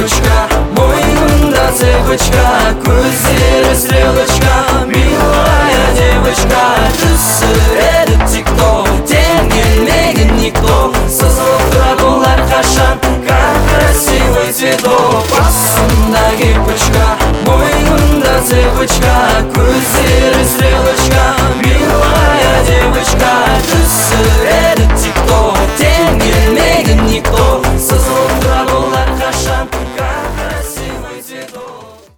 девочка, мойнында цепочка, көздері стрелочка, милая девочка, түсіреді тикток, тең келмеген никто, сызылып тұрады олар қашан, как красивый цветок. Басында кепочка, мойнында цепочка, көздері стрелочка,